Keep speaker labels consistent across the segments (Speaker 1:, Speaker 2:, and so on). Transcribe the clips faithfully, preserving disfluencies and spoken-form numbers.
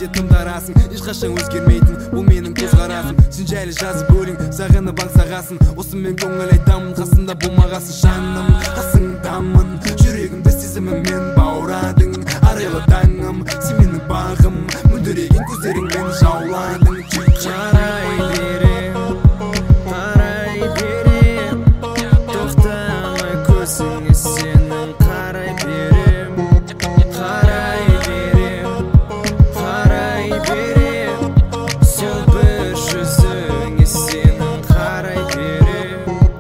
Speaker 1: де тымдарасың, ешқашан өзгермейтін бұл менің көзқарасым. Сен жайлы жазып өлең, сағынып аңсағасын, осымен көңіл айтамын, қасында болмағасын жаным, қасыңдамын. Жүрегімді сезіміммен баурадың, арайлы таңым, сен менің бағым, мөлдіреген көздеріңмен жауладың.
Speaker 2: Қарай берем, қарай берем, тоқтамай көзіңе сенің қарай берем, қарай берем, қарай берем, сөнбір жүзіңе сенің қарай берем.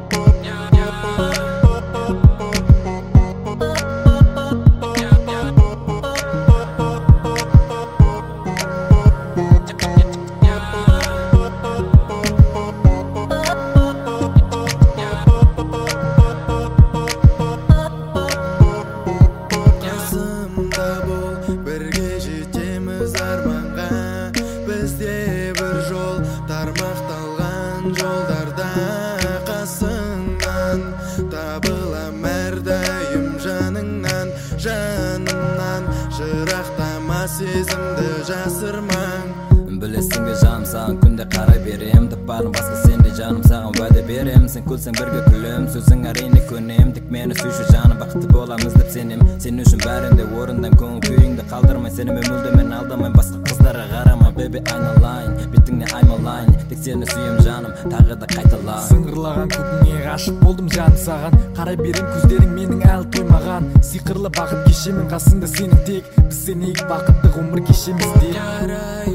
Speaker 3: Бірге жетеміз арманға, бізде бір жол тармақталған жолдарда. Қасыңнан табылам әрдайым жаныңнан, жанымнан жырақтама сезімді жасырмаң.
Speaker 4: Білесің бе жаным, саған күнде қарай берем, таппадым басқа сенде жаным, саған уәде берем. Сен күлсең бірге күлем, сөзің әрине көнем, тек мені сүйші жаным, бақытты боламыз деп сенем. Сен үшін бәрінде орындан көңіл күйіңді қалдырмай, сеніме мүлдемен алдамай, басқа қыздарға қарама, бебе айналайын, бетіңне аймалайын, тек сені сүйем жаным, тағы да қайталайын.
Speaker 1: Сыңғырлаған күніңе ғашық болдым жаным саған, қарай берем көздерің менің әлі тоймаған. Сиқырлы бақыт кешемін қасыңда сенің тек, біз сенейік бақытты ғұмыр кешеміз деп.